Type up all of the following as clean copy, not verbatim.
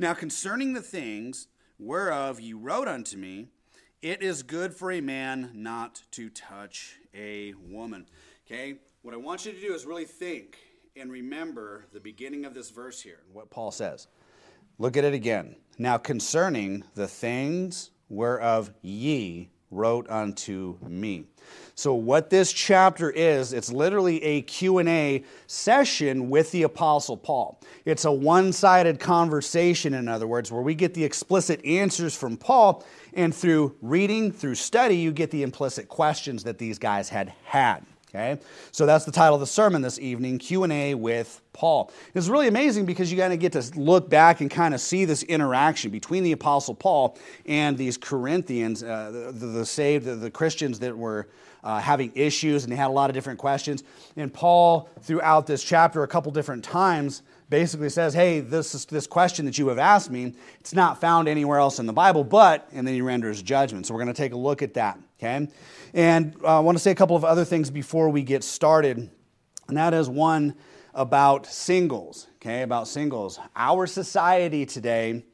Now concerning the things whereof you wrote unto me, it is good for a man not to touch a woman. Okay? What I want you to do is really think and remember the beginning of this verse here, what Paul says. Look at it again. Now concerning the things whereof ye wrote unto me. So what this chapter is, it's literally a Q&A session with the Apostle Paul. It's a one-sided conversation, in other words, where we get the explicit answers from Paul, and through reading, through study, you get the implicit questions that these guys had. Okay? So that's the title of the sermon this evening, Q&A with Paul. It's really amazing because you kind of get to look back and kind of see this interaction between the Apostle Paul and these Corinthians, the saved, the Christians that were having issues, and they had a lot of different questions. And Paul, throughout this chapter, a couple different times, basically says, hey, this question that you have asked me, it's not found anywhere else in the Bible, but, and then he renders judgment. So we're going to take a look at that, okay? And I want to say a couple of other things before we get started, and that is one about singles, okay, about singles. Our society today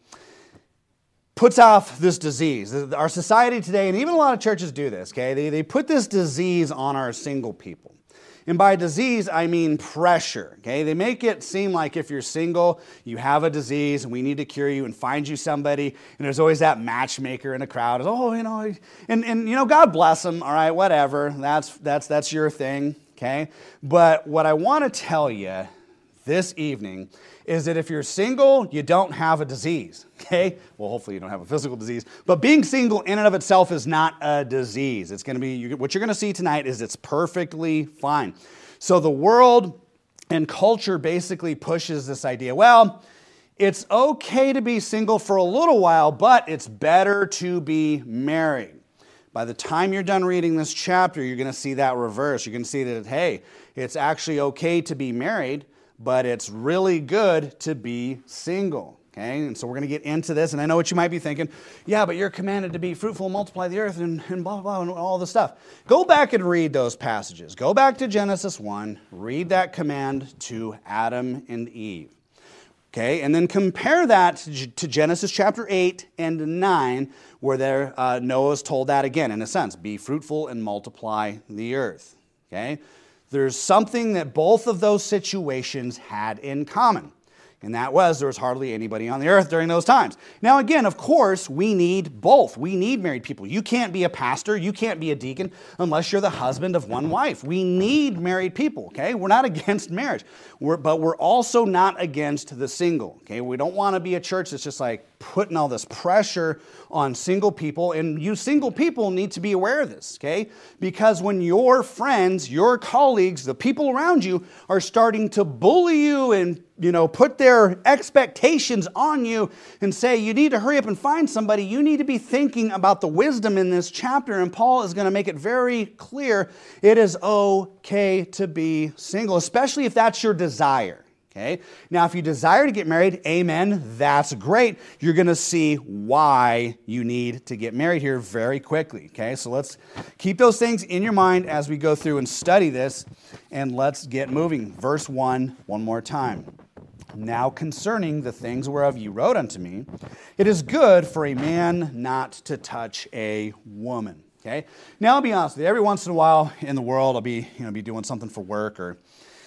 puts off this disease. Our society today, and even a lot of churches do this, okay, they put this disease on our single people. And by disease, I mean pressure, okay? They make it seem like if you're single, you have a disease, and we need to cure you and find you somebody. And there's always that matchmaker in a crowd. And God bless them, all right, whatever. That's your thing, okay? But what I want to tell you this evening is that if you're single, you don't have a disease, okay? Well, hopefully you don't have a physical disease, but being single in and of itself is not a disease. It's going to be, what you're going to see tonight is it's perfectly fine. So the world and culture basically pushes this idea, well, it's okay to be single for a little while, but it's better to be married. By the time you're done reading this chapter, you're going to see that reverse. You're going to see that, hey, it's actually okay to be married, but it's really good to be single, okay? And so we're going to get into this, and I know what you might be thinking. Yeah, but you're commanded to be fruitful and multiply the earth and blah, blah, blah, and all this stuff. Go back and read those passages. Go back to Genesis 1. Read that command to Adam and Eve, okay? And then compare that to Genesis chapter 8 and 9, where Noah's told that again, in a sense. Be fruitful and multiply the earth, okay? There's something that both of those situations had in common, and that was there was hardly anybody on the earth during those times. Now again, of course, we need both. We need married people. You can't be a pastor, you can't be a deacon unless you're the husband of one wife. We need married people, okay? We're not against marriage, but we're also not against the single, okay? We don't want to be a church that's just like putting all this pressure on single people, and you single people need to be aware of this, okay? Because when your friends, your colleagues, the people around you are starting to bully you and put their expectations on you and say, you need to hurry up and find somebody, you need to be thinking about the wisdom in this chapter. And Paul is going to make it very clear it is okay to be single, especially if that's your desire. Okay? Now, if you desire to get married, amen, that's great. You're going to see why you need to get married here very quickly. Okay? So let's keep those things in your mind as we go through and study this, and let's get moving. Verse 1, one more time. Now concerning the things whereof you wrote unto me, it is good for a man not to touch a woman. Okay? Now, I'll be honest with you. Every once in a while in the world, I'll be doing something for work or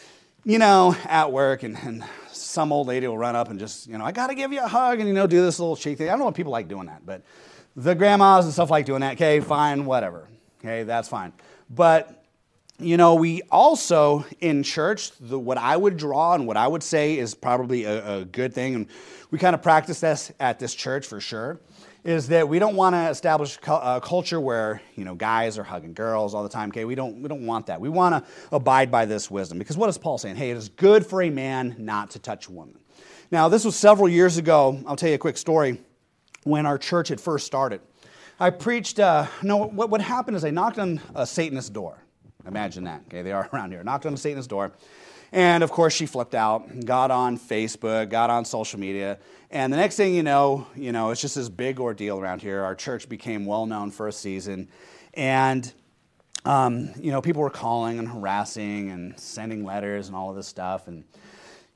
at work, and some old lady will run up and just, I got to give you a hug and, do this little cheek thing. I don't know if people like doing that, but the grandmas and stuff like doing that. Okay, fine, whatever. Okay, that's fine. But, we also, in church, what I would draw and what I would say is probably a good thing, and we kind of practice this at this church for sure, is that we don't want to establish a culture where, guys are hugging girls all the time. Okay, we don't want that. We want to abide by this wisdom. Because what is Paul saying? Hey, it is good for a man not to touch a woman. Now, this was several years ago. I'll tell you a quick story. When our church had first started, I preached, what happened is I knocked on a Satanist door. Imagine that. Okay, they are around here. Knocked on a Satanist door. And, of course, she flipped out, got on Facebook, got on social media. And the next thing you know, it's just this big ordeal around here. Our church became well-known for a season. And, people were calling and harassing and sending letters and all of this stuff. And,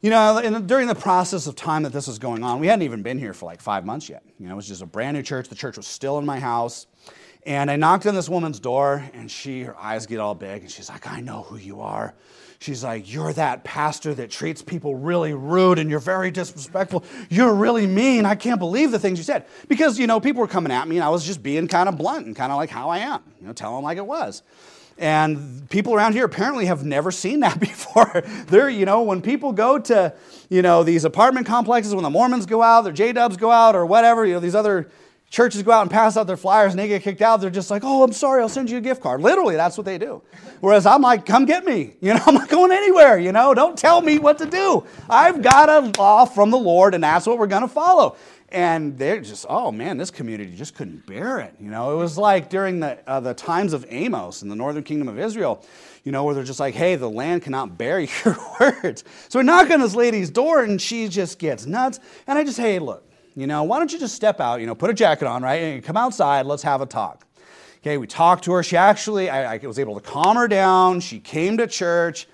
During the process of time that this was going on, we hadn't even been here for like 5 months yet. It was just a brand new church. The church was still in my house. And I knocked on this woman's door, and her eyes get all big, and she's like, I know who you are. She's like, you're that pastor that treats people really rude, and you're very disrespectful. You're really mean. I can't believe the things you said. Because, people were coming at me, and I was just being kind of blunt and kind of like how I am, tell them like it was. And people around here apparently have never seen that before. When people go to, these apartment complexes, when the Mormons go out, their J-Dubs go out, or whatever, these other churches go out and pass out their flyers and they get kicked out, they're just like, oh, I'm sorry, I'll send you a gift card. Literally, that's what they do. Whereas I'm like, come get me. I'm not going anywhere. Don't tell me what to do. I've got a law from the Lord, and that's what we're going to follow. And they're just, oh man, this community just couldn't bear it. It was like during the times of Amos in the northern kingdom of Israel, where they're just like, hey, the land cannot bear your words. So we knock on this lady's door, and she just gets nuts. And I just, hey, look, why don't you just step out, put a jacket on, right, and come outside, let's have a talk. Okay, we talked to her. She actually, I was able to calm her down. She came to church,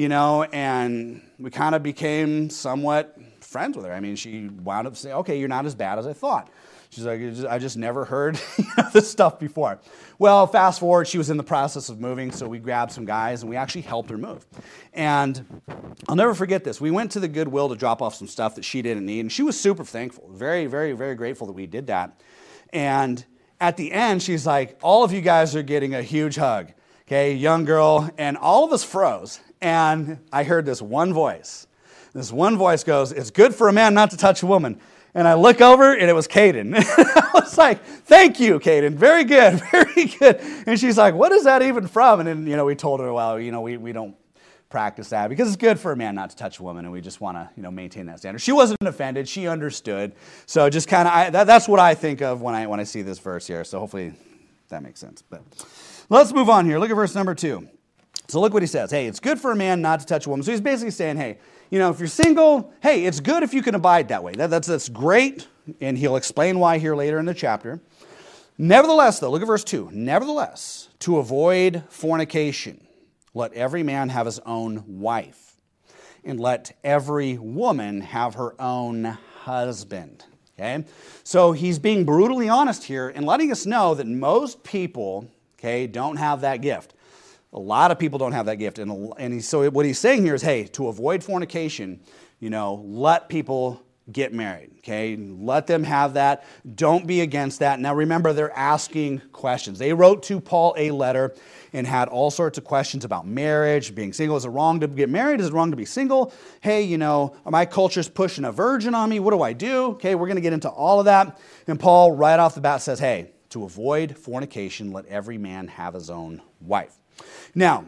and we kind of became somewhat friends with her. I mean, she wound up saying, okay, you're not as bad as I thought. She's like, I just never heard this stuff before. Well, fast forward, she was in the process of moving, so we grabbed some guys, and we actually helped her move. And I'll never forget this. We went to the Goodwill to drop off some stuff that she didn't need, and she was super thankful, very, very, very grateful that we did that. And at the end, she's like, all of you guys are getting a huge hug, okay, young girl, and all of us froze. And I heard this one voice. This one voice goes, it's good for a man not to touch a woman. And I look over, and it was Caden. I was like, thank you, Caden. Very good, very good. And she's like, what is that even from? And then, we told her, well, we don't practice that because it's good for a man not to touch a woman, and we just want to, maintain that standard. She wasn't offended. She understood. So just kind of, that's what I think of when I see this verse here. So hopefully that makes sense. But let's move on here. Look at verse number 2. So look what he says. Hey, it's good for a man not to touch a woman. So he's basically saying, hey, if you're single, hey, it's good if you can abide that way. That's great, and he'll explain why here later in the chapter. Nevertheless, though, look at verse 2. Nevertheless, to avoid fornication, let every man have his own wife, and let every woman have her own husband. Okay? So he's being brutally honest here and letting us know that most people, don't have that gift. A lot of people don't have that gift. So what he's saying here is, hey, to avoid fornication, let people get married, okay? Let them have that. Don't be against that. Now remember, they're asking questions. They wrote to Paul a letter and had all sorts of questions about marriage, being single. Is it wrong to get married? Is it wrong to be single? Hey, my culture's pushing a virgin on me. What do I do? Okay, we're going to get into all of that. And Paul, right off the bat, says, hey, to avoid fornication, let every man have his own wife. Now,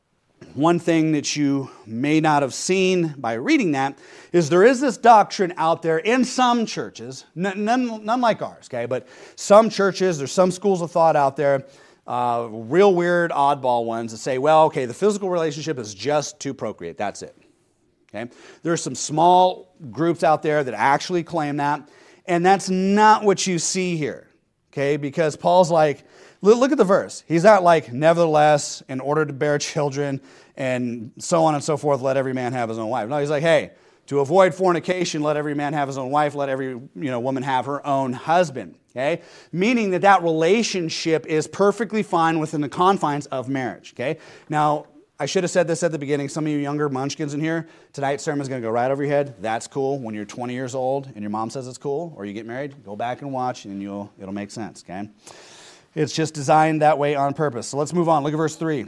one thing that you may not have seen by reading that is there is this doctrine out there in some churches, none like ours, okay? But some churches, there's some schools of thought out there, real weird, oddball ones that say, well, okay, the physical relationship is just to procreate. That's it, okay? There's some small groups out there that actually claim that, and that's not what you see here, okay? Because Paul's like, look at the verse. He's not like, nevertheless, in order to bear children and so on and so forth, let every man have his own wife. No, he's like, hey, to avoid fornication, let every man have his own wife, let every woman have her own husband. Okay? Meaning that relationship is perfectly fine within the confines of marriage. Okay? Now, I should have said this at the beginning. Some of you younger munchkins in here, tonight's sermon is going to go right over your head. That's cool. When you're 20 years old and your mom says it's cool, or you get married, go back and watch, and it'll make sense. Okay? It's just designed that way on purpose. So let's move on. Look at verse 3.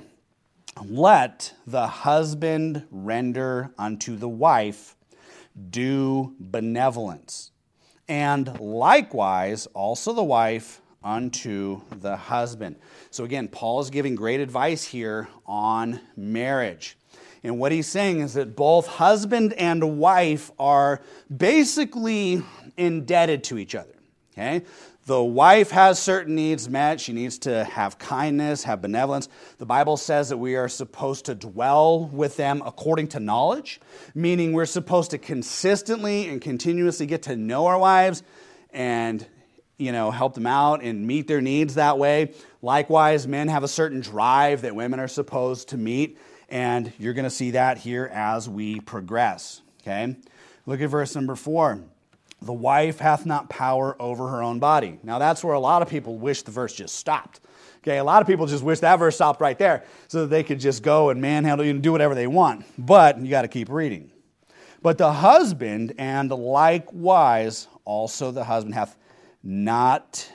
Let the husband render unto the wife due benevolence, and likewise also the wife unto the husband. So again, Paul is giving great advice here on marriage. And what he's saying is that both husband and wife are basically indebted to each other. Okay? The wife has certain needs met. She needs to have kindness, have benevolence. The Bible says that we are supposed to dwell with them according to knowledge, meaning we're supposed to consistently and continuously get to know our wives and help them out and meet their needs that way. Likewise, men have a certain drive that women are supposed to meet, and you're going to see that here as we progress. Okay? Look at verse number 4. The wife hath not power over her own body. Now that's where a lot of people wish the verse just stopped. Okay, a lot of people just wish that verse stopped right there so that they could just go and manhandle you and do whatever they want. But you got to keep reading. But the husband, and likewise also the husband hath not.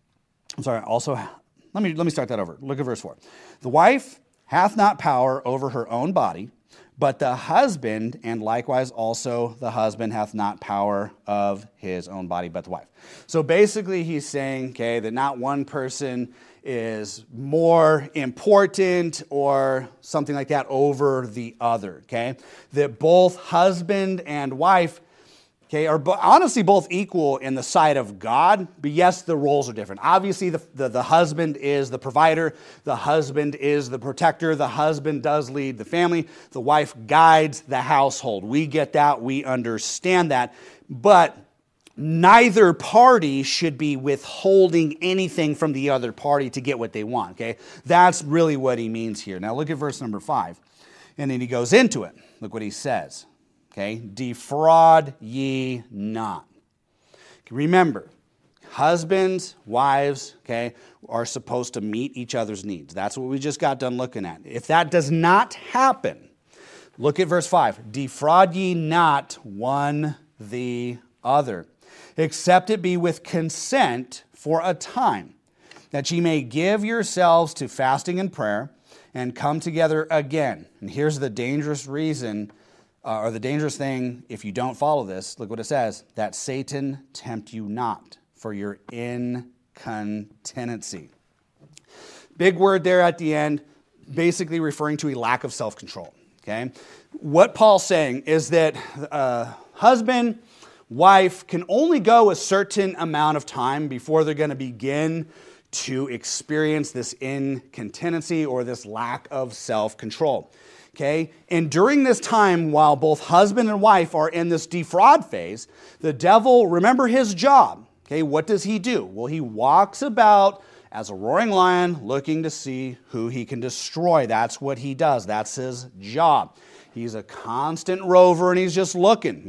Let me start that over. Look at verse 4. The wife hath not power over her own body, but the husband, and likewise also the husband, hath not power of his own body, but the wife. So basically he's saying, okay, that not one person is more important or something like that over the other, okay? That both husband and wife, okay, are honestly both equal in the sight of God, but yes, the roles are different. Obviously, the husband is the provider, the husband is the protector, the husband does lead the family, the wife guides the household. We get that, we understand that, but neither party should be withholding anything from the other party to get what they want, okay? That's really what he means here. Now look at verse number 5, and then he goes into it. Look what he says. Okay, defraud ye not. Remember, husbands, wives, okay, are supposed to meet each other's needs. That's what we just got done looking at. If that does not happen, look at verse 5. Defraud ye not one the other, except it be with consent for a time, that ye may give yourselves to fasting and prayer, and come together again. And here's the dangerous reason, or the dangerous thing, if you don't follow this, look what it says, that Satan tempt you not for your incontinency. Big word there at the end, basically referring to a lack of self-control, okay? What Paul's saying is that husband, wife can only go a certain amount of time before they're going to begin to experience this incontinency or this lack of self-control. Okay, and during this time, while both husband and wife are in this defraud phase, the devil, remember his job. Okay, what does he do? Well, he walks about as a roaring lion looking to see who he can destroy. That's what he does. That's his job. He's a constant rover and he's just looking,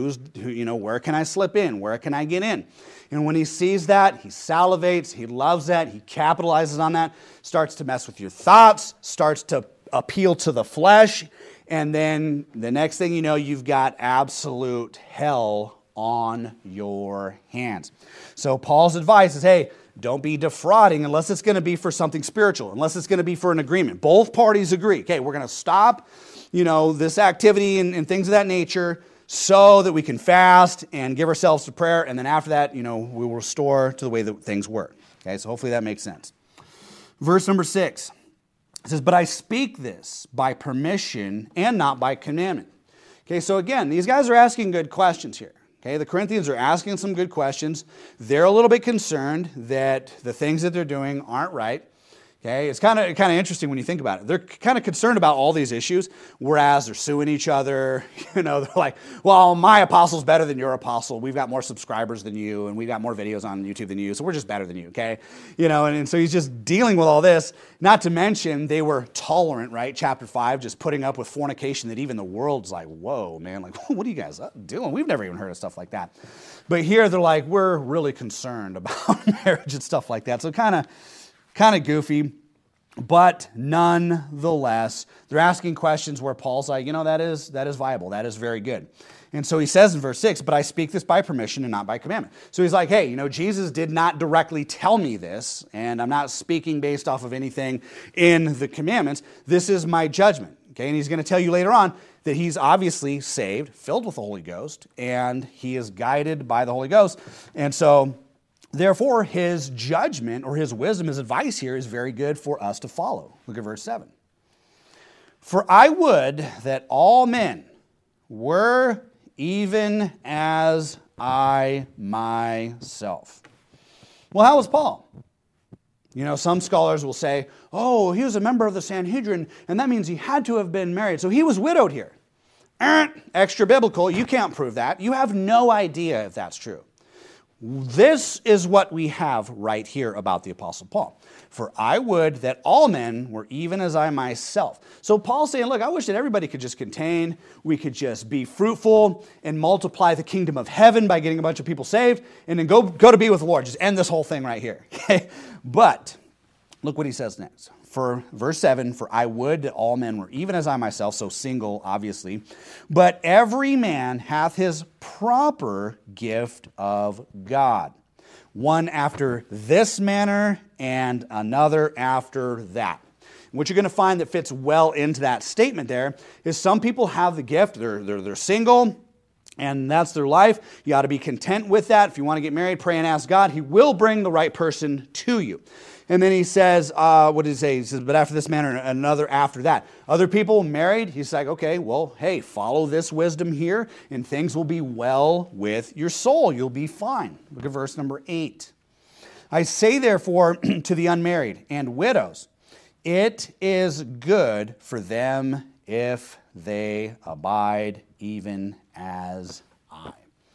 where can I slip in? Where can I get in? And when he sees that, he salivates, he loves that, he capitalizes on that, starts to mess with your thoughts, starts to appeal to the flesh, and then the next thing you know, you've got absolute hell on your hands. So Paul's advice is, hey, don't be defrauding unless it's going to be for something spiritual, unless it's going to be for an agreement. Both parties agree, okay, we're going to stop, this activity and things of that nature so that we can fast and give ourselves to prayer, and then after that, we will restore to the way that things were. Okay, so hopefully that makes sense. Verse number 6. It says, but I speak this by permission and not by commandment. Okay, so again, these guys are asking good questions here. Okay, the Corinthians are asking some good questions. They're a little bit concerned that the things that they're doing aren't right. Okay, it's kind of interesting when you think about it. They're kind of concerned about all these issues, whereas they're suing each other. They're like, well, my apostle's better than your apostle. We've got more subscribers than you, and we've got more videos on YouTube than you, so we're just better than you, okay? And so he's just dealing with all this. Not to mention, they were tolerant, right? Chapter 5, just putting up with fornication that even the world's like, whoa, man, like, what are you guys doing? We've never even heard of stuff like that. But here they're like, we're really concerned about marriage and stuff like that. So kind of goofy, but nonetheless, they're asking questions where Paul's like, that is viable. That is very good. And so he says in verse 6, but I speak this by permission and not by commandment. So he's like, hey, Jesus did not directly tell me this, and I'm not speaking based off of anything in the commandments. This is my judgment. Okay, and he's going to tell you later on that he's obviously saved, filled with the Holy Ghost, and he is guided by the Holy Ghost. And so therefore, his judgment or his wisdom, his advice here is very good for us to follow. Look at verse 7. For I would that all men were even as I myself. Well, how was Paul? Some scholars will say, oh, he was a member of the Sanhedrin, and that means he had to have been married. So he was widowed here. Extra biblical, you can't prove that. You have no idea if that's true. This is what we have right here about the Apostle Paul. For I would that all men were even as I myself. So Paul's saying, look, I wish that everybody could just contain, we could just be fruitful and multiply the kingdom of heaven by getting a bunch of people saved, and then go to be with the Lord. Just end this whole thing right here. Okay? But look what he says next. For verse 7, for I would that all men were even as I myself, so single, obviously, but every man hath his proper gift of God, one after this manner and another after that. What you're going to find that fits well into that statement there is some people have the gift, they're single, and that's their life. You ought to be content with that. If you want to get married, pray and ask God. He will bring the right person to you. And then he says, what does he say? He says, but after this manner, another after that. Other people married, he's like, okay, well, hey, follow this wisdom here, and things will be well with your soul. You'll be fine. Look at verse number 8. I say, therefore, to the unmarried and widows, it is good for them if they abide even as I.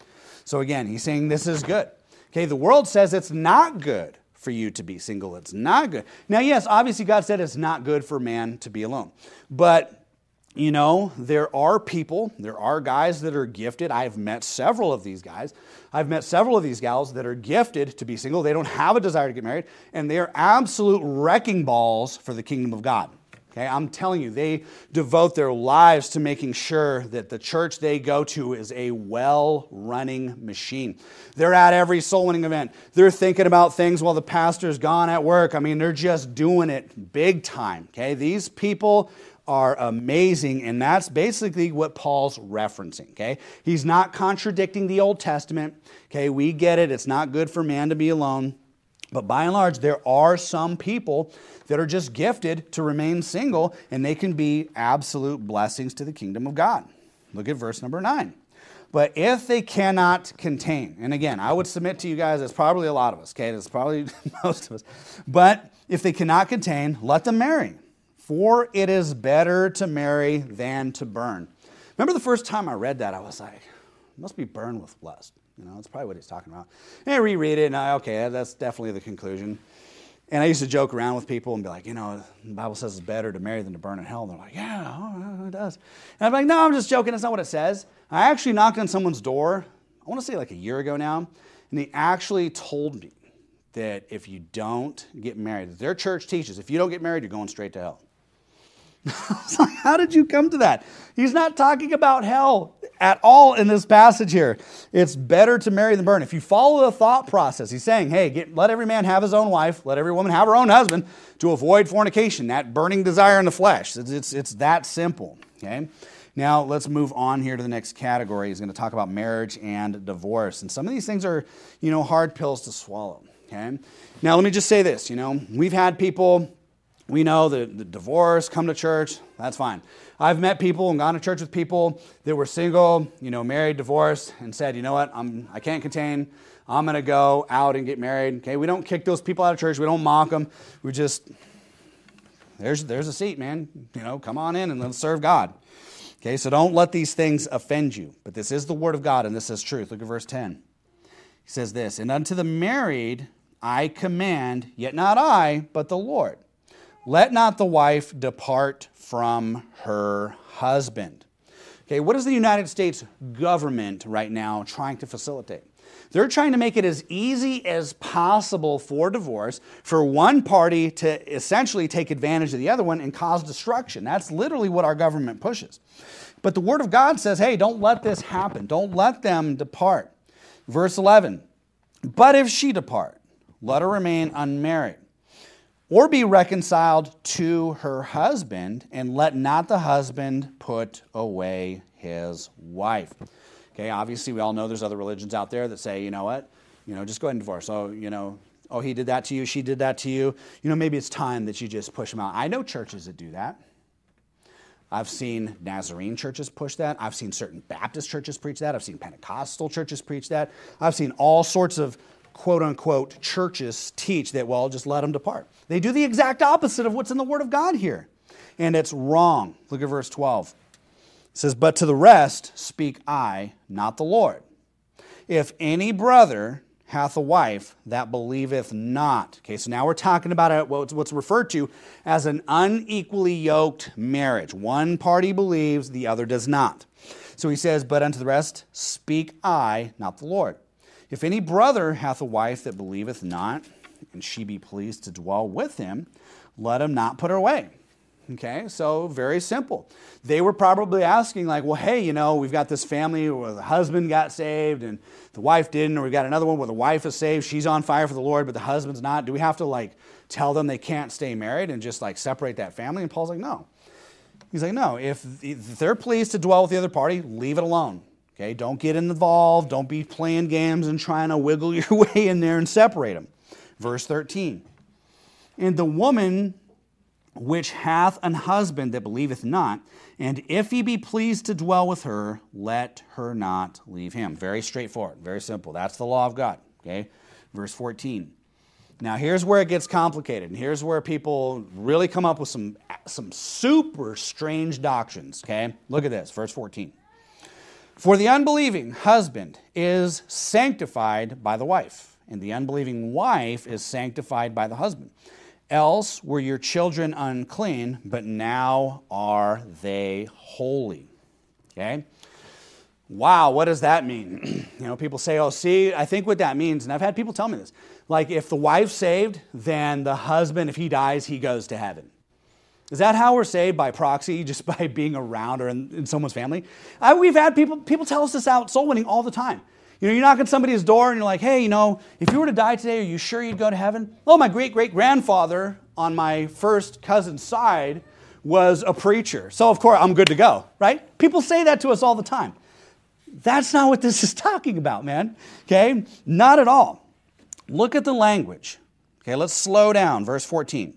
So again, he's saying this is good. Okay, the world says it's not good for you to be single. It's not good. Now, yes, obviously God said it's not good for man to be alone. But, you know, there are people, there are guys that are gifted. I've met several of these guys. I've met several of these gals that are gifted to be single. They don't have a desire to get married, and they are absolute wrecking balls for the kingdom of God. Okay, I'm telling you, they devote their lives to making sure that the church they go to is a well-running machine. They're at every soul-winning event. They're thinking about things while the pastor's gone at work. I mean, they're just doing it big time. Okay, these people are amazing, and that's basically what Paul's referencing. Okay, he's not contradicting the Old Testament. Okay, we get it. It's not good for man to be alone. But by and large, there are some people that are just gifted to remain single, and they can be absolute blessings to the kingdom of God. Look at verse number 9. But if they cannot contain, and again, I would submit to you guys, that's probably a lot of us, okay? That's probably most of us. But if they cannot contain, let them marry. For it is better to marry than to burn. Remember the first time I read that, I was like, must be burned with lust. You know, that's probably what he's talking about. And I reread it, and okay, that's definitely the conclusion. And I used to joke around with people and be like, you know, the Bible says it's better to marry than to burn in hell. And they're like, yeah, it does. And I'm like, no, I'm just joking. That's not what it says. I actually knocked on someone's door, I want to say like a year ago now, and they actually told me that if you don't get married, their church teaches, if you don't get married, you're going straight to hell. I was like, how did you come to that? He's not talking about hell at all in this passage here. It's better to marry than burn. If you follow the thought process, he's saying, hey, let every man have his own wife, let every woman have her own husband to avoid fornication, that burning desire in the flesh. It's that simple, okay? Now, let's move on here to the next category. He's going to talk about marriage and divorce. And some of these things are, you know, hard pills to swallow, okay? Now, let me just say this, you know, we've had people, we know the divorce, come to church, that's fine. I've met people and gone to church with people that were single, you know, married, divorced, and said, you know what, I can't contain, I'm going to go out and get married. Okay, we don't kick those people out of church, we don't mock them, we just, there's a seat, man, you know, come on in and let's serve God. Okay, so don't let these things offend you, but this is the word of God and this is truth. Look at verse 10. He says this, and unto the married I command, yet not I, but the Lord. Let not the wife depart from her husband. Okay, what is the United States government right now trying to facilitate? They're trying to make it as easy as possible for divorce for one party to essentially take advantage of the other one and cause destruction. That's literally what our government pushes. But the Word of God says, hey, don't let this happen. Don't let them depart. Verse 11, but if she depart, let her remain unmarried, or be reconciled to her husband, and let not the husband put away his wife. Okay, obviously we all know there's other religions out there that say, you know what, you know, just go ahead and divorce. Oh, you know, oh, he did that to you, she did that to you. You know, maybe it's time that you just push him out. I know churches that do that. I've seen Nazarene churches push that. I've seen certain Baptist churches preach that. I've seen Pentecostal churches preach that. I've seen all sorts of quote-unquote churches teach that, well, just let them depart. They do the exact opposite of what's in the Word of God here. And it's wrong. Look at verse 12. It says, but to the rest speak I, not the Lord. If any brother hath a wife that believeth not. Okay, so now we're talking about what's referred to as an unequally yoked marriage. One party believes, the other does not. So he says, but unto the rest speak I, not the Lord. If any brother hath a wife that believeth not, and she be pleased to dwell with him, let him not put her away. Okay, so very simple. They were probably asking like, well, hey, we've got this family where the husband got saved and the wife didn't, or we've got another one where the wife is saved, she's on fire for the Lord, but the husband's not. Do we have to tell them they can't stay married and just separate that family? And Paul's like, no. He's like, no, if they're pleased to dwell with the other party, leave it alone. Okay, don't get involved. Don't be playing games and trying to wiggle your way in there and separate them. Verse 13. And the woman which hath an husband that believeth not, and if he be pleased to dwell with her, let her not leave him. Very straightforward, very simple. That's the law of God. Okay, verse 14. Now here's where it gets complicated, and here's where people really come up with some super strange doctrines. Okay, look at this, verse 14. For the unbelieving husband is sanctified by the wife, and the unbelieving wife is sanctified by the husband. Else were your children unclean, but now are they holy. Okay? Wow, what does that mean? People say, oh, see, I think what that means, and I've had people tell me this, if the wife's saved, then the husband, if he dies, he goes to heaven. Is that how we're saved by proxy, just by being around or in someone's family? We've had people tell us this out soul winning all the time. You knock on somebody's door and you're like, hey, if you were to die today, are you sure you'd go to heaven? Oh, my great-great-grandfather on my first cousin's side was a preacher. So, of course, I'm good to go, right? People say that to us all the time. That's not what this is talking about, man. Okay? Not at all. Look at the language. Okay, let's slow down. Verse 14.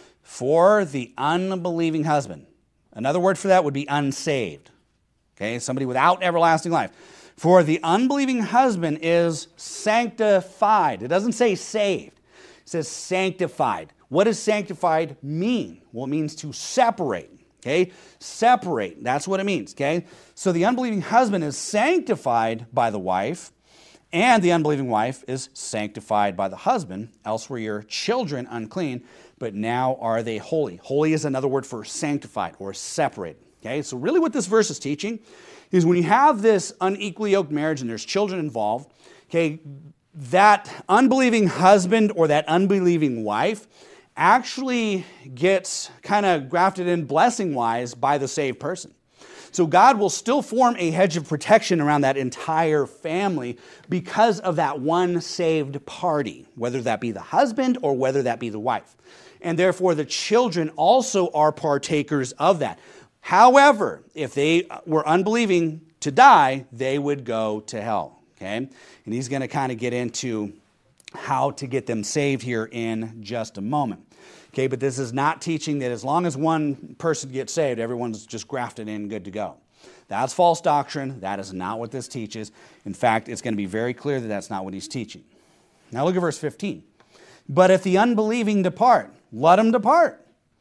For the unbelieving husband. Another word for that would be unsaved. Okay, somebody without everlasting life. For the unbelieving husband is sanctified. It doesn't say saved. It says sanctified. What does sanctified mean? Well, it means to separate. Okay? Separate. That's what it means. Okay? So the unbelieving husband is sanctified by the wife, and the unbelieving wife is sanctified by the husband. Else were your children unclean, but now are they holy. Holy is another word for sanctified or separated. Okay? So really what this verse is teaching is when you have this unequally yoked marriage and there's children involved, okay, that unbelieving husband or that unbelieving wife actually gets kind of grafted in blessing-wise by the saved person. So God will still form a hedge of protection around that entire family because of that one saved party, whether that be the husband or whether that be the wife. And therefore the children also are partakers of that. However, if they were unbelieving to die, they would go to hell, okay? And he's going to kind of get into how to get them saved here in just a moment. Okay, but this is not teaching that as long as one person gets saved, everyone's just grafted in, good to go. That's false doctrine. That is not what this teaches. In fact, it's going to be very clear that that's not what he's teaching. Now look at verse 15. But if the unbelieving depart, let him depart.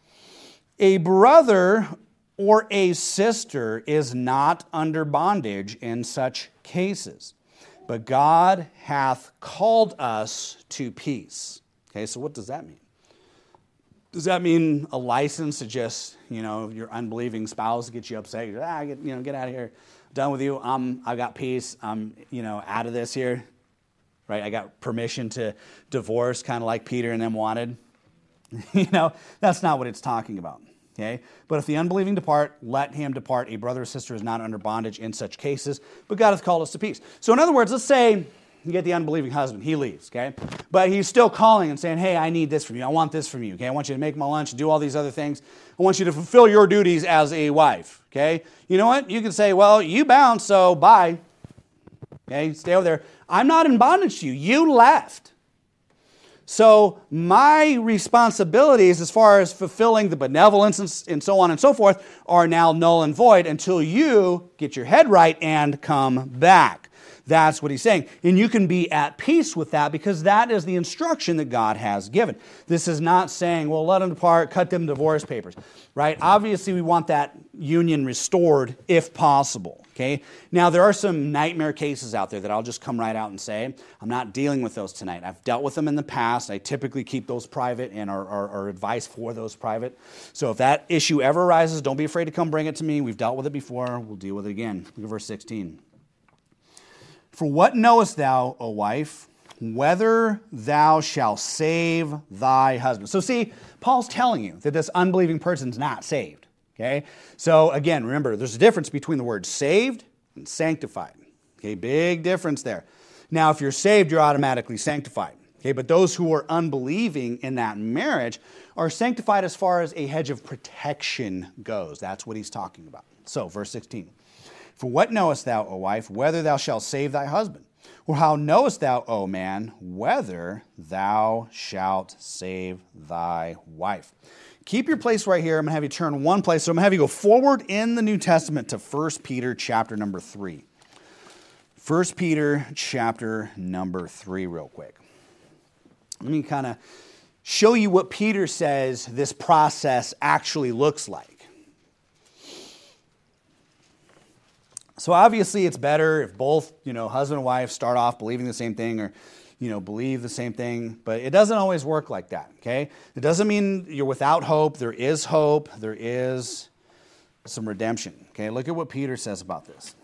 A brother or a sister is not under bondage in such cases, but God hath called us to peace. Okay, so what does that mean? Does that mean a license to just, your unbelieving spouse get you upset? Get out of here. Done with you. I got peace. I'm, out of this here. Right? I got permission to divorce, kind of like Peter and them wanted. That's not what it's talking about. Okay? But if the unbelieving depart, let him depart. A brother or sister is not under bondage in such cases, but God hath called us to peace. So in other words, let's say you get the unbelieving husband. He leaves, okay? But he's still calling and saying, hey, I need this from you. I want this from you, okay? I want you to make my lunch and do all these other things. I want you to fulfill your duties as a wife, okay? You know what? You can say, well, you bounced, so bye. Okay? Stay over there. I'm not in bondage to you. You left. So my responsibilities as far as fulfilling the benevolence and so on and so forth are now null and void until you get your head right and come back. That's what he's saying. And you can be at peace with that because that is the instruction that God has given. This is not saying, well, let them depart, cut them divorce papers, right? Obviously, we want that union restored if possible, okay? Now, there are some nightmare cases out there that I'll just come right out and say, I'm not dealing with those tonight. I've dealt with them in the past. I typically keep those private and our advice for those private. So if that issue ever arises, don't be afraid to come bring it to me. We've dealt with it before. We'll deal with it again. Look at verse 16. For what knowest thou, O wife, whether thou shalt save thy husband? So see, Paul's telling you that this unbelieving person's not saved. Okay? So again, remember, there's a difference between the word saved and sanctified. Okay, big difference there. Now, if you're saved, you're automatically sanctified. Okay, but those who are unbelieving in that marriage are sanctified as far as a hedge of protection goes. That's what he's talking about. So, verse 16. For what knowest thou, O wife, whether thou shalt save thy husband? Or how knowest thou, O man, whether thou shalt save thy wife? Keep your place right here. I'm going to have you turn one place. So I'm going to have you go forward in the New Testament to 1 Peter chapter number 3. 1 Peter chapter number 3 real quick. Let me kind of show you what Peter says this process actually looks like. So obviously it's better if both, husband and wife start off believing the same thing or, believe the same thing. But it doesn't always work like that, okay? It doesn't mean you're without hope. There is hope. There is some redemption, okay? Look at what Peter says about this.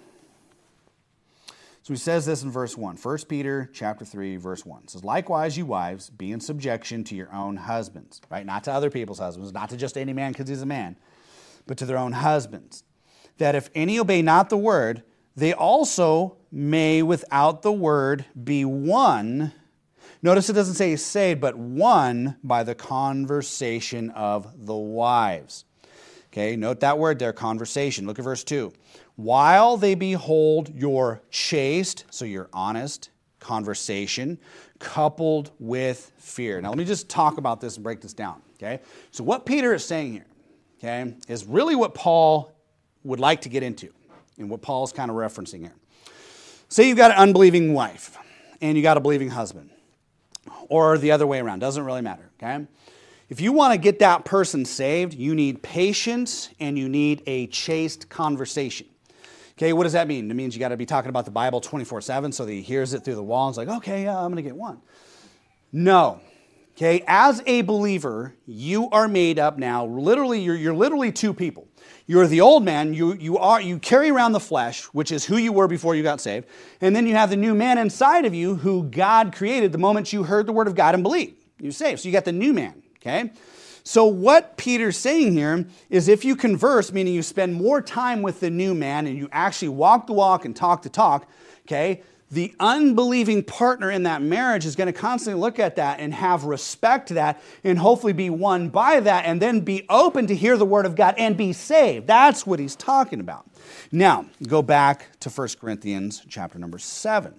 So he says this in verse 1. 1 Peter chapter 3, verse 1. It says, likewise, you wives, be in subjection to your own husbands, right? Not to other people's husbands, not to just any man because he's a man, but to their own husbands. That if any obey not the word, they also may without the word be won. Notice it doesn't say saved, but won by the conversation of the wives. Okay, note that word there, conversation. Look at verse 2. While they behold your chaste, so your honest conversation, coupled with fear. Now let me just talk about this and break this down. Okay, so what Peter is saying here, okay, is really what Paul would like to get into and what Paul's kind of referencing here. Say you've got an unbelieving wife and you got a believing husband, or the other way around, doesn't really matter, okay? If you want to get that person saved, you need patience and you need a chaste conversation. Okay, what does that mean? It means you got to be talking about the Bible 24/7 so that he hears it through the wall and is like, okay, yeah, I'm going to get one. No. Okay, as a believer, you are made up now, literally, you're literally two people. You're the old man, you carry around the flesh, which is who you were before you got saved, and then you have the new man inside of you who God created the moment you heard the word of God and believed. You're saved, so you got the new man, okay? So what Peter's saying here is if you converse, meaning you spend more time with the new man and you actually walk the walk and talk the talk, okay, the unbelieving partner in that marriage is going to constantly look at that and have respect to that and hopefully be won by that and then be open to hear the word of God and be saved. That's what he's talking about. Now, go back to 1 Corinthians chapter number 7.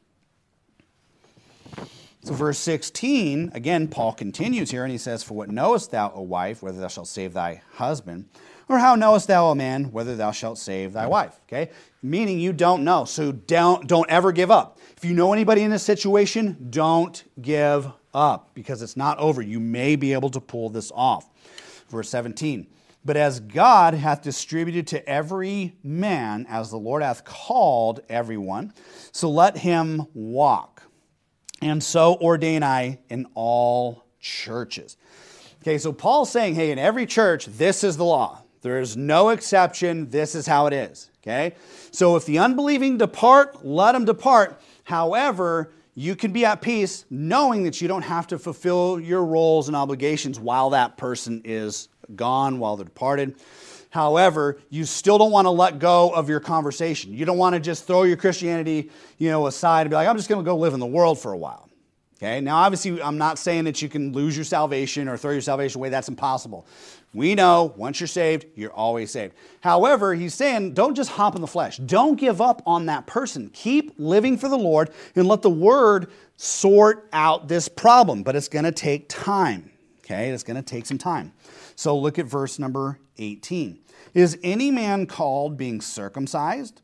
So verse 16, again, Paul continues here and he says, for what knowest thou, O wife, whether thou shalt save thy husband? Or how knowest thou, O man, whether thou shalt save thy wife? Okay? Meaning you don't know. So don't ever give up. If you know anybody in this situation, don't give up because it's not over. You may be able to pull this off. Verse 17. But as God hath distributed to every man, as the Lord hath called everyone, so let him walk. And so ordain I in all churches. Okay, so Paul's saying, hey, in every church, this is the law. There is no exception. This is how it is. Okay? So if the unbelieving depart, let them depart. However, you can be at peace knowing that you don't have to fulfill your roles and obligations while that person is gone, while they're departed. However, you still don't want to let go of your conversation. You don't want to just throw your Christianity, aside and be like, I'm just going to go live in the world for a while. Okay? Now, obviously, I'm not saying that you can lose your salvation or throw your salvation away. That's impossible. We know once you're saved, you're always saved. However, he's saying don't just hop in the flesh. Don't give up on that person. Keep living for the Lord and let the Word sort out this problem. But it's going to take time. Okay? It's going to take some time. So look at verse number 18. Is any man called being circumcised?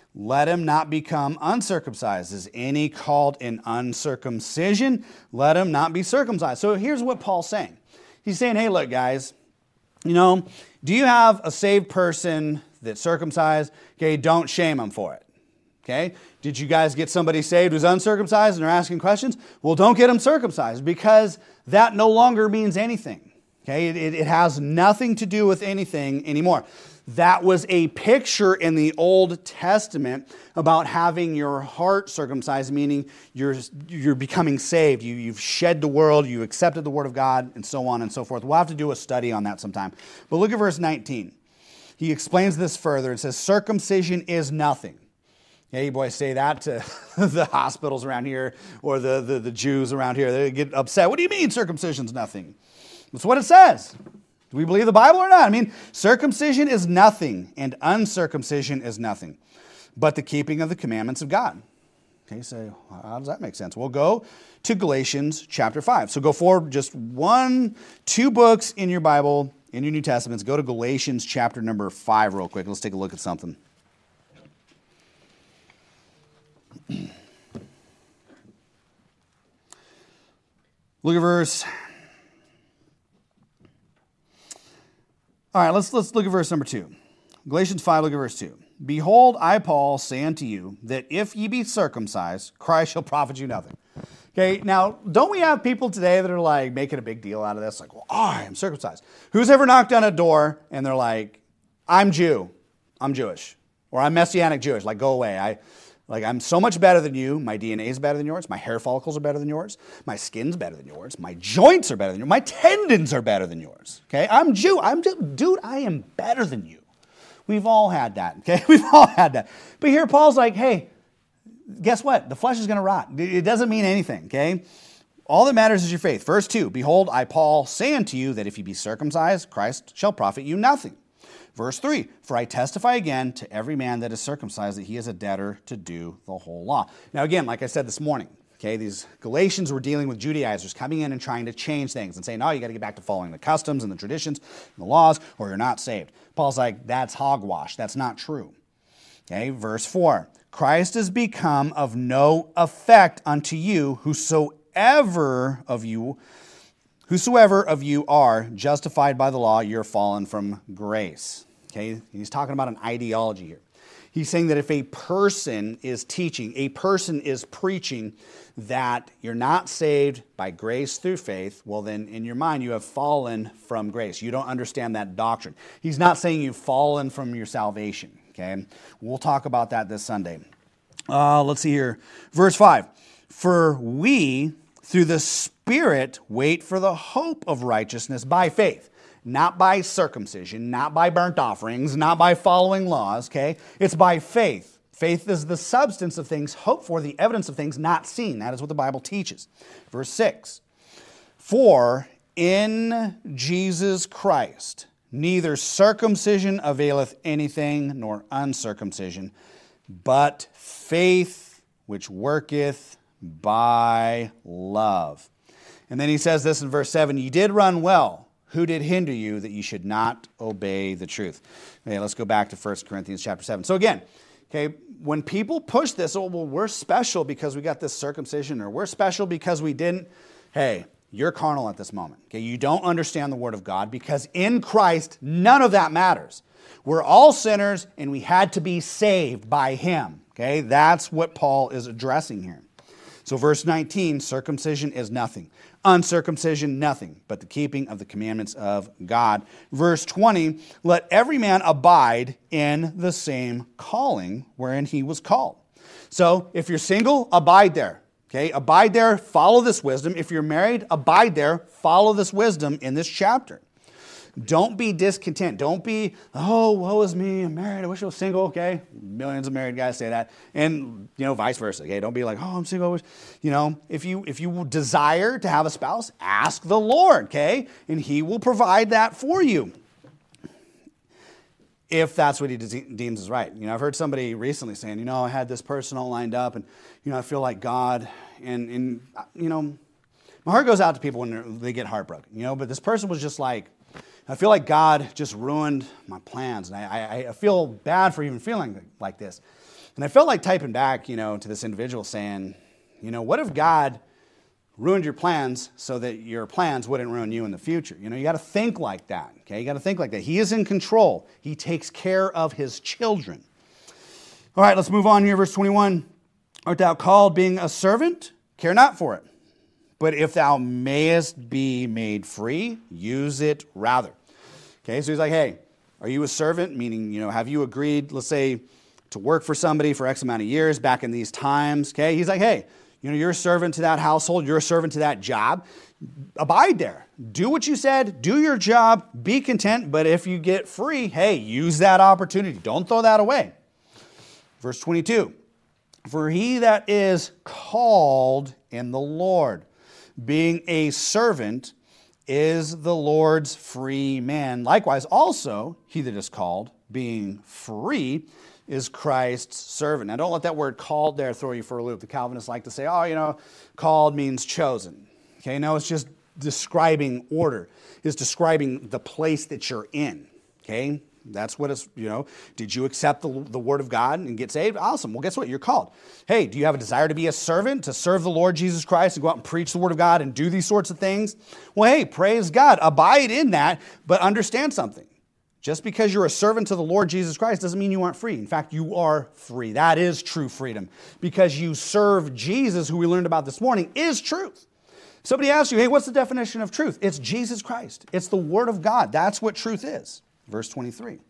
let him not become uncircumcised. Is any called in uncircumcision? Let him not be circumcised. So here's what Paul's saying. He's saying, hey, look, guys, do you have a saved person that's circumcised? Okay, don't shame him for it. Okay, did you guys get somebody saved who's uncircumcised and they're asking questions? Well, don't get them circumcised, because that no longer means anything. Okay, it has nothing to do with anything anymore. That was a picture in the Old Testament about having your heart circumcised, meaning you're becoming saved. You've shed the world, you accepted the Word of God, and so on and so forth. We'll have to do a study on that sometime. But look at verse 19. He explains this further. It says, circumcision is nothing. Yeah, you boys say that to the hospitals around here or the Jews around here. They get upset. What do you mean circumcision's nothing? That's what it says. Do we believe the Bible or not? I mean, circumcision is nothing and uncircumcision is nothing, but the keeping of the commandments of God. Okay, you say, how does that make sense? We'll go to Galatians chapter 5. So go forward just 2 books in your Bible, in your New Testaments. Go to Galatians chapter number 5 real quick. Let's take a look at something. Look at verse. All right, let's look at verse number 2. Galatians 5, look at verse 2. Behold, I, Paul, say unto you, that if ye be circumcised, Christ shall profit you nothing. Okay, now, don't we have people today that are like making a big deal out of this? Like, well, I am circumcised. Who's ever knocked on a door and they're like, I'm Jew, I'm Jewish, or I'm Messianic Jewish, like, go away. I'm so much better than you. My DNA is better than yours. My hair follicles are better than yours. My skin's better than yours. My joints are better than yours. My tendons are better than yours. Okay, I'm Jew. Dude, I am better than you. We've all had that. Okay, we've all had that. But here Paul's like, hey, guess what? The flesh is going to rot. It doesn't mean anything. Okay, all that matters is your faith. Verse 2. Behold, I, Paul, say unto you that if you be circumcised, Christ shall profit you nothing. Verse 3, for I testify again to every man that is circumcised that he is a debtor to do the whole law. Now again, like I said this morning, okay, these Galatians were dealing with Judaizers coming in and trying to change things and saying, no, you got to get back to following the customs and the traditions and the laws or you're not saved. Paul's like, that's hogwash. That's not true. Okay, verse 4, Christ is become of no effect unto you, whosoever of you are justified by the law, you're fallen from grace. Okay, he's talking about an ideology here. He's saying that if a person is teaching, a person is preaching that you're not saved by grace through faith, well then in your mind you have fallen from grace. You don't understand that doctrine. He's not saying you've fallen from your salvation. Okay, we'll talk about that this Sunday. Let's see here. Verse 5. For we, through the Spirit, wait for the hope of righteousness by faith. Not by circumcision, not by burnt offerings, not by following laws, okay? It's by faith. Faith is the substance of things hoped for, the evidence of things not seen. That is what the Bible teaches. Verse 6. For in Jesus Christ neither circumcision availeth anything, nor uncircumcision, but faith which worketh by love. And then he says this in verse 7, ye did run well. Who did hinder you that you should not obey the truth? Okay, let's go back to 1 Corinthians chapter 7. So again, okay, when people push this, oh, well, we're special because we got this circumcision, or we're special because we didn't. Hey, you're carnal at this moment. Okay, you don't understand the Word of God, because in Christ, none of that matters. We're all sinners, and we had to be saved by Him. Okay, that's what Paul is addressing here. So verse 19, circumcision is nothing. Uncircumcision, nothing, but the keeping of the commandments of God. Verse 20, let every man abide in the same calling wherein he was called. So if you're single, abide there. Okay, abide there, follow this wisdom. If you're married, abide there, follow this wisdom in this chapter. Don't be discontent. Don't be, oh, woe is me, I'm married, I wish I was single, okay? Millions of married guys say that. And, vice versa, okay? Don't be like, oh, I'm single, if you desire to have a spouse, ask the Lord, okay? And He will provide that for you, if that's what He deems is right. I've heard somebody recently saying, I had this person all lined up, and, I feel like God, and my heart goes out to people when they get heartbroken, but this person was just like, I feel like God just ruined my plans, and I feel bad for even feeling like this. And I felt like typing back, to this individual saying, what if God ruined your plans so that your plans wouldn't ruin you in the future? You got to think like that, okay? You got to think like that. He is in control. He takes care of his children. All right, let's move on here. Verse 21. Art thou called being a servant? Care not for it. But if thou mayest be made free, use it rather. Okay, so he's like, hey, are you a servant? Meaning, have you agreed, let's say, to work for somebody for X amount of years back in these times? Okay, he's like, hey, you're a servant to that household. You're a servant to that job. Abide there. Do what you said. Do your job. Be content. But if you get free, hey, use that opportunity. Don't throw that away. Verse 22. For he that is called in the Lord, being a servant, is the Lord's free man. Likewise, also, he that is called, being free, is Christ's servant. Now, don't let that word called there throw you for a loop. The Calvinists like to say, called means chosen. Okay, no, it's just describing order. It's describing the place that you're in. Okay, that's what it's, did you accept the word of God and get saved? Awesome. Well, guess what? You're called. Hey, do you have a desire to be a servant, to serve the Lord Jesus Christ and go out and preach the word of God and do these sorts of things? Well, hey, praise God. Abide in that, but understand something. Just because you're a servant to the Lord Jesus Christ doesn't mean you aren't free. In fact, you are free. That is true freedom. Because you serve Jesus, who we learned about this morning, is truth. Somebody asks you, hey, what's the definition of truth? It's Jesus Christ. It's the Word of God. That's what truth is. Verse 23.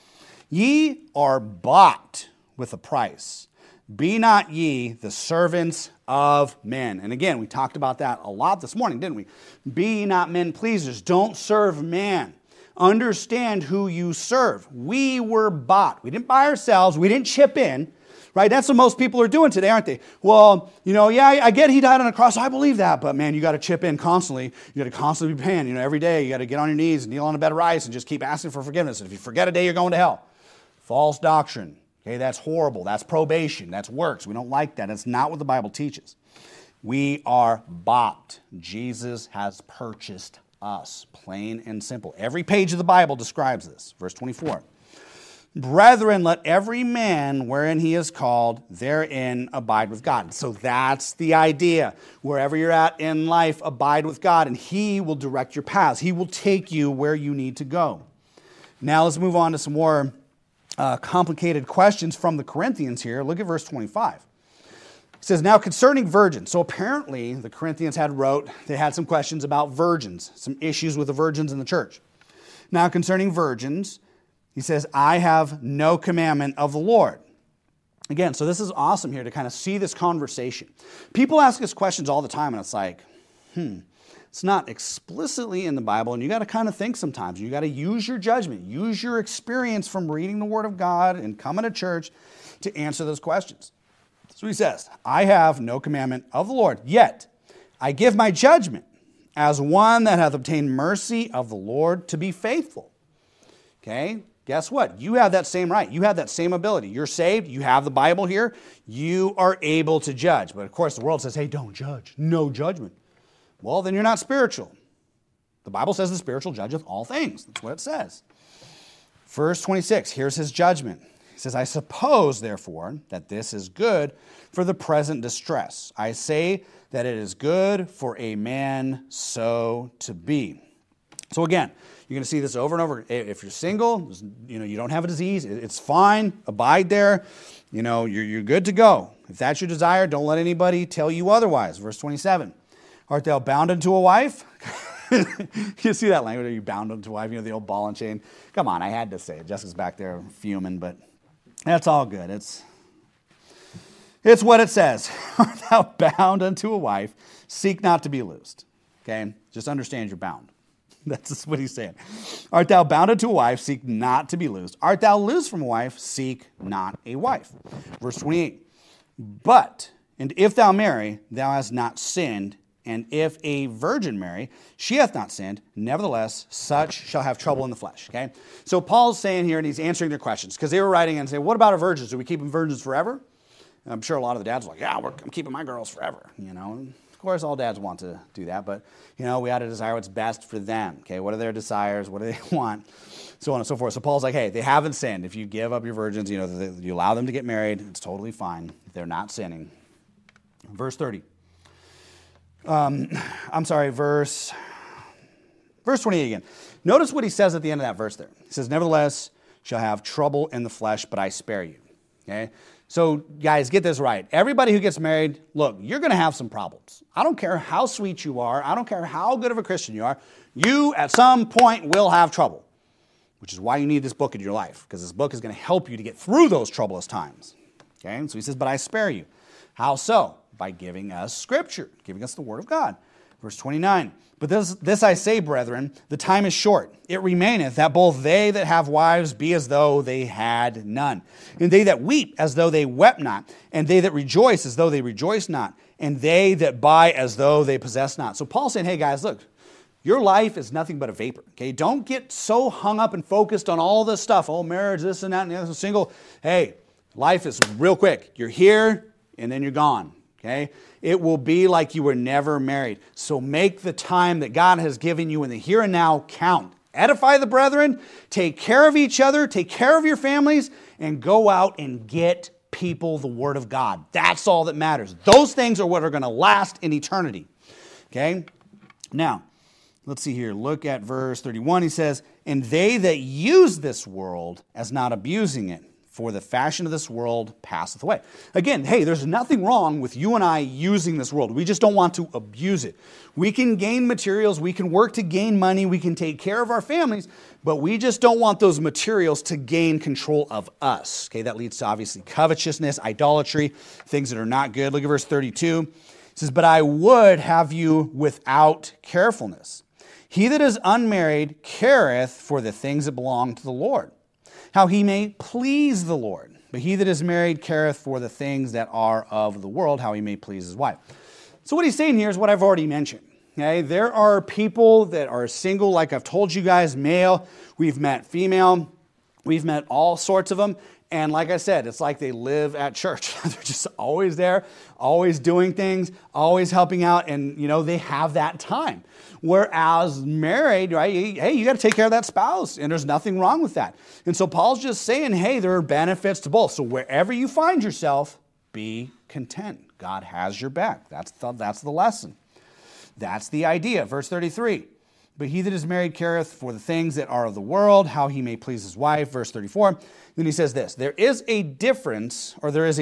Ye are bought with a price. Be not ye the servants of men. And again, we talked about that a lot this morning, didn't we? Be not men pleasers. Don't serve man. Understand who you serve. We were bought. We didn't buy ourselves. We didn't chip in. Right? That's what most people are doing today, aren't they? Well, I get he died on a cross. I believe that. But man, you got to chip in constantly. You got to constantly be paying. Every day you got to get on your knees and kneel on a bed of rice and just keep asking for forgiveness. And if you forget a day, you're going to hell. False doctrine. Okay, that's horrible. That's probation. That's works. We don't like that. That's not what the Bible teaches. We are bought. Jesus has purchased us. Plain and simple. Every page of the Bible describes this. Verse 24. Brethren, let every man wherein he is called, therein abide with God. So that's the idea. Wherever you're at in life, abide with God, and he will direct your paths. He will take you where you need to go. Now let's move on to some more complicated questions from the Corinthians here. Look at verse 25. It says, now concerning virgins. So apparently the Corinthians they had some questions about virgins, some issues with the virgins in the church. Now concerning virgins, he says, I have no commandment of the Lord. Again, so this is awesome here to kind of see this conversation. People ask us questions all the time, and it's like, it's not explicitly in the Bible, and you got to kind of think sometimes. You got to use your judgment, use your experience from reading the Word of God and coming to church to answer those questions. So he says, I have no commandment of the Lord, yet I give my judgment as one that hath obtained mercy of the Lord to be faithful. Okay? Guess what? You have that same right. You have that same ability. You're saved. You have the Bible here. You are able to judge. But of course, the world says, hey, don't judge. No judgment. Well, then you're not spiritual. The Bible says the spiritual judgeth all things. That's what it says. Verse 26, here's his judgment. He says, I suppose, therefore, that this is good for the present distress. I say that it is good for a man so to be. So again, you're going to see this over and over. If you're single, you don't have a disease, it's fine. Abide there. You're good to go. If that's your desire, don't let anybody tell you otherwise. Verse 27. Art thou bound unto a wife? You see that language? Are you bound unto a wife? The old ball and chain. Come on, I had to say it. Jessica's back there fuming, but that's all good. It's what it says. Art thou bound unto a wife? Seek not to be loosed. Okay? Just understand you're bound. That's just what he's saying. Art thou bound unto a wife? Seek not to be loosed. Art thou loosed from a wife? Seek not a wife. Verse 28. But, and if thou marry, thou hast not sinned. And if a virgin marry, she hath not sinned. Nevertheless, such shall have trouble in the flesh. Okay? So Paul's saying here, and he's answering their questions, because they were writing and saying, what about our virgins? Do we keep them virgins forever? And I'm sure a lot of the dads are like, yeah, I'm keeping my girls forever. Of course, all dads want to do that, but, we ought to desire what's best for them. Okay, what are their desires? What do they want? So on and so forth. So Paul's like, hey, they haven't sinned. If you give up your virgins, you allow them to get married, it's totally fine. They're not sinning. Verse 30. Verse 28 again. Notice what he says at the end of that verse there. He says, nevertheless, shall have trouble in the flesh, but I spare you. Okay? So, guys, get this right. Everybody who gets married, look, you're going to have some problems. I don't care how sweet you are. I don't care how good of a Christian you are. You, at some point, will have trouble, which is why you need this book in your life, because this book is going to help you to get through those troublous times. Okay? So he says, but I spare you. How so? By giving us Scripture, giving us the Word of God. Verse 29, but this I say, brethren, the time is short. It remaineth that both they that have wives be as though they had none, and they that weep as though they wept not, and they that rejoice as though they rejoice not, and they that buy as though they possess not. So Paul's saying, hey guys, look, your life is nothing but a vapor. Okay, don't get so hung up and focused on all this stuff. Oh, marriage, this and that, and the other, single. Hey, life is real quick. You're here, and then you're gone. Okay? It will be like you were never married. So make the time that God has given you in the here and now count. Edify the brethren, take care of each other, take care of your families, and go out and get people the Word of God. That's all that matters. Those things are what are going to last in eternity. Okay? Now, let's see here. Look at verse 31. He says, and they that use this world as not abusing it, for the fashion of this world passeth away. Again, hey, there's nothing wrong with you and I using this world. We just don't want to abuse it. We can gain materials, we can work to gain money, we can take care of our families, but we just don't want those materials to gain control of us. Okay, that leads to obviously covetousness, idolatry, things that are not good. Look at verse 32. It says, but I would have you without carefulness. He that is unmarried careth for the things that belong to the Lord, how he may please the Lord. But he that is married careth for the things that are of the world, how he may please his wife. So what he's saying here is what I've already mentioned. Okay? There are people that are single, like I've told you guys, male. We've met female. We've met all sorts of them. And like I said, it's like they live at church. They're just always there, always doing things, always helping out, and they have that time. Whereas married, right, hey, you got to take care of that spouse, and there's nothing wrong with that. And so Paul's just saying, hey, there are benefits to both. So wherever you find yourself, be content. God has your back. That's the lesson. That's the idea. Verse 33. But he that is married careth for the things that are of the world, how he may please his wife. Verse 34. Then he says this, there is a difference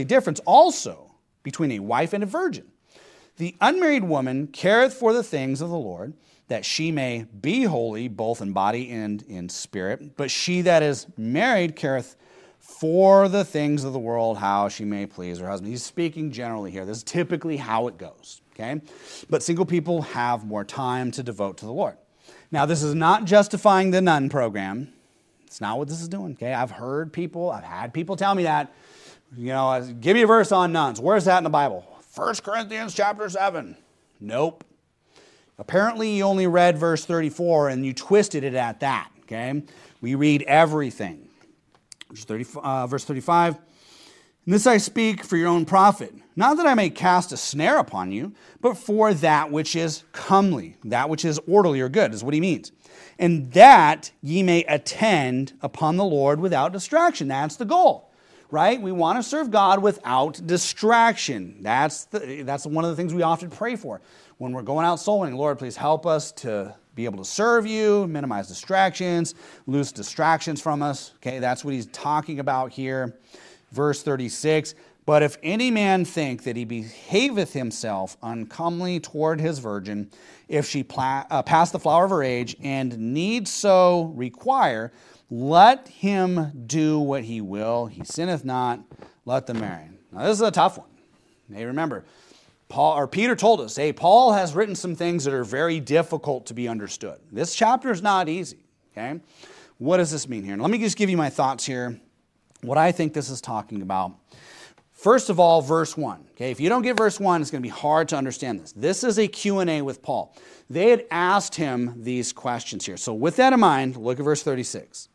also between a wife and a virgin. The unmarried woman careth for the things of the Lord, that she may be holy, both in body and in spirit. But she that is married careth for the things of the world, how she may please her husband. He's speaking generally here. This is typically how it goes. Okay? But single people have more time to devote to the Lord. Now, this is not justifying the nun program. It's not what this is doing. Okay? I've had people tell me that. Give me a verse on nuns. Where's that in the Bible? 1 Corinthians chapter 7. Nope. Apparently you only read verse 34 and you twisted it at that. Okay? We read everything. Verse 35. And this I speak for your own profit, not that I may cast a snare upon you, but for that which is comely, that which is orderly or good, is what he means. And that ye may attend upon the Lord without distraction. That's the goal, right? We want to serve God without distraction. That's one of the things we often pray for. When we're going out soul winning, Lord, please help us to be able to serve you, minimize distractions, loose distractions from us. Okay, that's what he's talking about here. Verse 36, but if any man think that he behaveth himself uncomely toward his virgin, if she pass the flower of her age, and need so require, let him do what he will. He sinneth not, let them marry. Now this is a tough one. Hey, remember, Peter told us, hey, Paul has written some things that are very difficult to be understood. This chapter is not easy. Okay, what does this mean here? Let me just give you my thoughts here. What I think this is talking about. First of all, verse 1. Okay, if you don't get verse 1, it's going to be hard to understand this. This is a Q&A with Paul. They had asked him these questions here. So with that in mind, look at verse 36.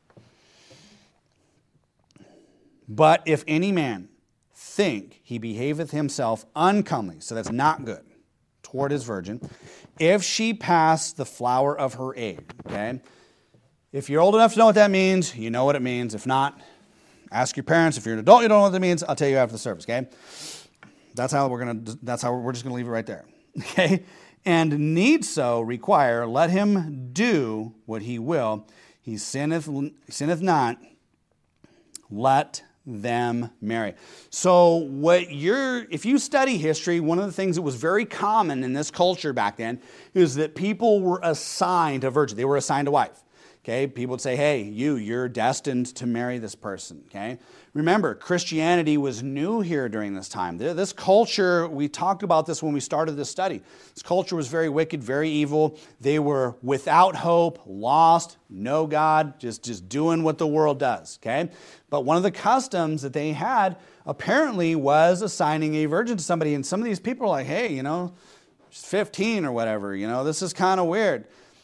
But if any man think he behaveth himself uncomely, so that's not good, toward his virgin, if she pass the flower of her age, okay? If you're old enough to know what that means, you know what it means. If not, ask your parents. If you're an adult, you don't know what that means, I'll tell you after the service, okay? That's how we're just gonna leave it right there. Okay? And need so require, let him do what he will. He sinneth not, let them marry. So if you study history, one of the things that was very common in this culture back then is that people were assigned a virgin. They were assigned a wife. Okay, people would say, hey, you're destined to marry this person, okay? Remember, Christianity was new here during this time. This culture, we talked about this when we started this study. This culture was very wicked, very evil. They were without hope, lost, no God, just doing what the world does, okay? But one of the customs that they had apparently was assigning a virgin to somebody. And some of these people are like, hey, she's 15 or whatever, this is kind of weird.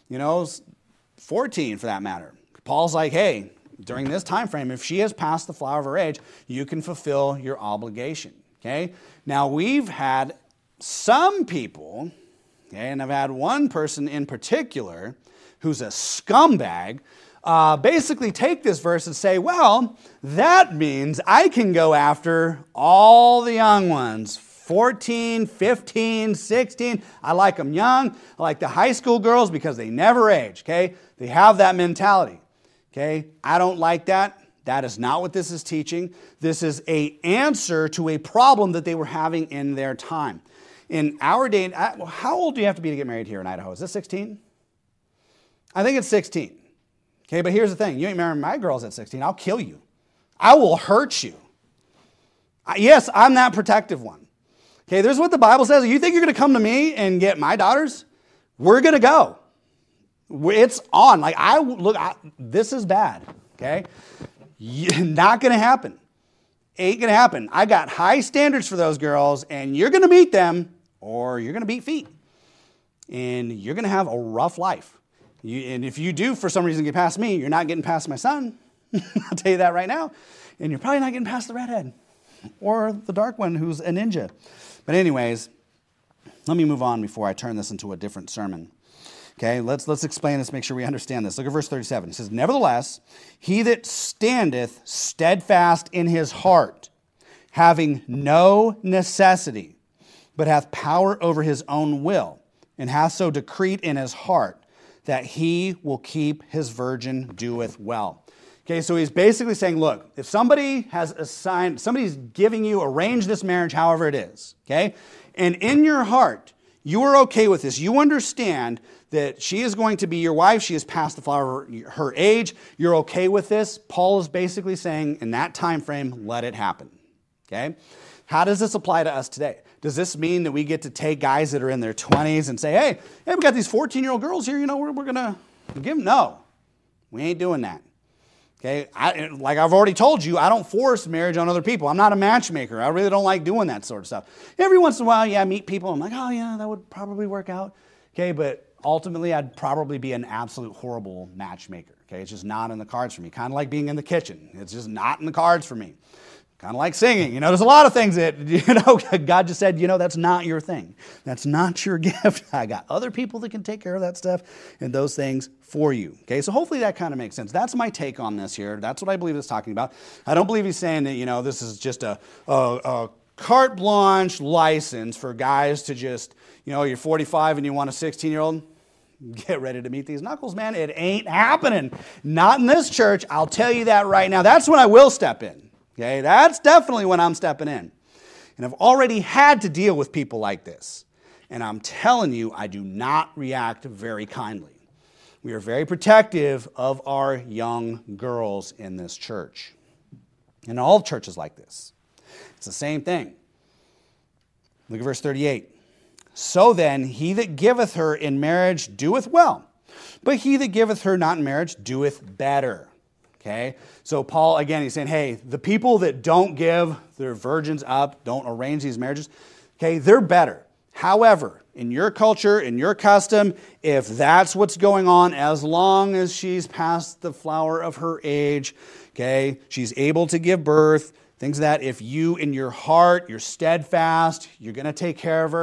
14 for that matter. Paul's like, hey, during this time frame, if she has passed the flower of her age, you can fulfill your obligation. Okay? Now, we've had some people, okay, and I've had one person in particular who's a scumbag, basically take this verse and say, well, that means I can go after all the young ones, 14, 15, 16. I like them young. I like the high school girls because they never age, okay? They have that mentality, okay? I don't like that. That is not what this is teaching. This is an answer to a problem that they were having in their time. In our day, how old do you have to be to get married here in Idaho? Is it 16? I think it's 16. Okay, but here's the thing. You ain't marrying my girls at 16. I'll kill you. I will hurt you. Yes, I'm that protective one. Okay, there's what the Bible says. You think you're going to come to me and get my daughters? We're going to go. It's on. This is bad. Okay, not going to happen. Ain't going to happen. I got high standards for those girls, and you're going to meet them, or you're going to beat feet, and you're going to have a rough life. And if you do, for some reason, get past me, you're not getting past my son. I'll tell you that right now. And you're probably not getting past the redhead or the dark one who's a ninja. But anyways, let me move on before I turn this into a different sermon. Okay, let's explain this, make sure we understand this. Look at verse 37. It says, nevertheless, he that standeth steadfast in his heart, having no necessity, but hath power over his own will, and hath so decreed in his heart, that he will keep his virgin doeth well. Okay, so he's basically saying, look, if somebody's giving you, arrange this marriage however it is, okay? And in your heart, you are okay with this. You understand that she is going to be your wife. She has passed the flower of her age. You're okay with this. Paul is basically saying, in that time frame, let it happen, okay? How does this apply to us today? Does this mean that we get to take guys that are in their 20s and say, hey, we got these 14-year-old girls here, we're going to give them? No, we ain't doing that. Okay, like I've already told you, I don't force marriage on other people. I'm not a matchmaker. I really don't like doing that sort of stuff. Every once in a while, I meet people. I'm like, oh, yeah, that would probably work out. Okay, but ultimately, I'd probably be an absolute horrible matchmaker. Okay, it's just not in the cards for me. Kind of like being in the kitchen. It's just not in the cards for me. Kind of like singing. There's a lot of things that, God just said, that's not your thing. That's not your gift. I got other people that can take care of that stuff and those things for you. Okay, so hopefully that kind of makes sense. That's my take on this here. That's what I believe it's talking about. I don't believe he's saying that, this is just a carte blanche license for guys to just, you're 45 and you want a 16-year-old. Get ready to meet these knuckles, man. It ain't happening. Not in this church. I'll tell you that right now. That's when I will step in. Okay, that's definitely when I'm stepping in. And I've already had to deal with people like this. And I'm telling you, I do not react very kindly. We are very protective of our young girls in this church. And all churches like this. It's the same thing. Look at verse 38. So then, he that giveth her in marriage doeth well, but he that giveth her not in marriage doeth better. Okay, so Paul, again, he's saying, hey, the people that don't give their virgins up, don't arrange these marriages, okay, they're better. However, in your culture, in your custom, if that's what's going on, as long as she's past the flower of her age, okay, she's able to give birth, things that if you, in your heart, you're steadfast, you're going to take care of her,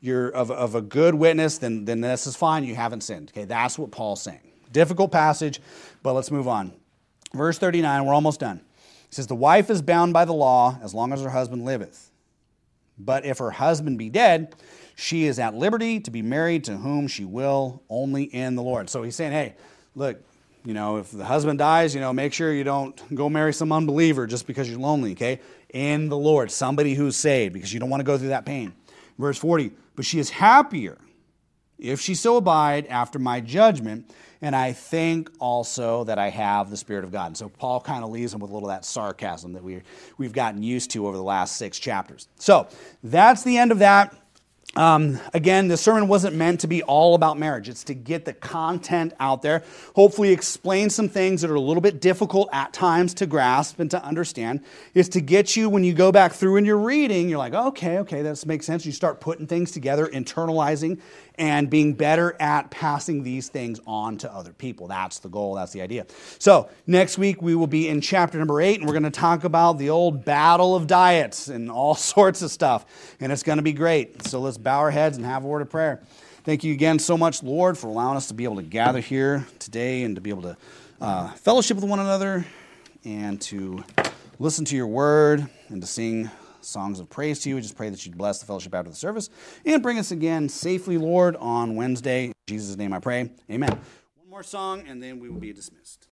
you're of a good witness, then this is fine. You haven't sinned. Okay, that's what Paul's saying. Difficult passage, but let's move on. Verse 39, we're almost done. It says, the wife is bound by the law as long as her husband liveth. But if her husband be dead, she is at liberty to be married to whom she will, only in the Lord. So he's saying, hey, look, if the husband dies, make sure you don't go marry some unbeliever just because you're lonely, okay? In the Lord, somebody who's saved, because you don't want to go through that pain. Verse 40, but she is happier if she so abide after my judgment, and I think also that I have the Spirit of God. And so Paul kind of leaves him with a little of that sarcasm that we've gotten used to over the last 6 chapters. So that's the end of that. Again, the sermon wasn't meant to be all about marriage. It's to get the content out there, hopefully explain some things that are a little bit difficult at times to grasp and to understand. It's to get you, when you go back through and you're reading, you're like, okay, that makes sense. You start putting things together, internalizing, and being better at passing these things on to other people. That's the goal. That's the idea. So next week we will be in chapter number 8, and we're going to talk about the old battle of diets and all sorts of stuff, and it's going to be great. So let's bow our heads and have a word of prayer. Thank you again so much, Lord, for allowing us to be able to gather here today and to be able to fellowship with one another and to listen to your word and to sing songs of praise to you. We just pray that you'd bless the fellowship after the service and bring us again safely, Lord, on Wednesday. In Jesus' name I pray. Amen. One more song, and then we will be dismissed.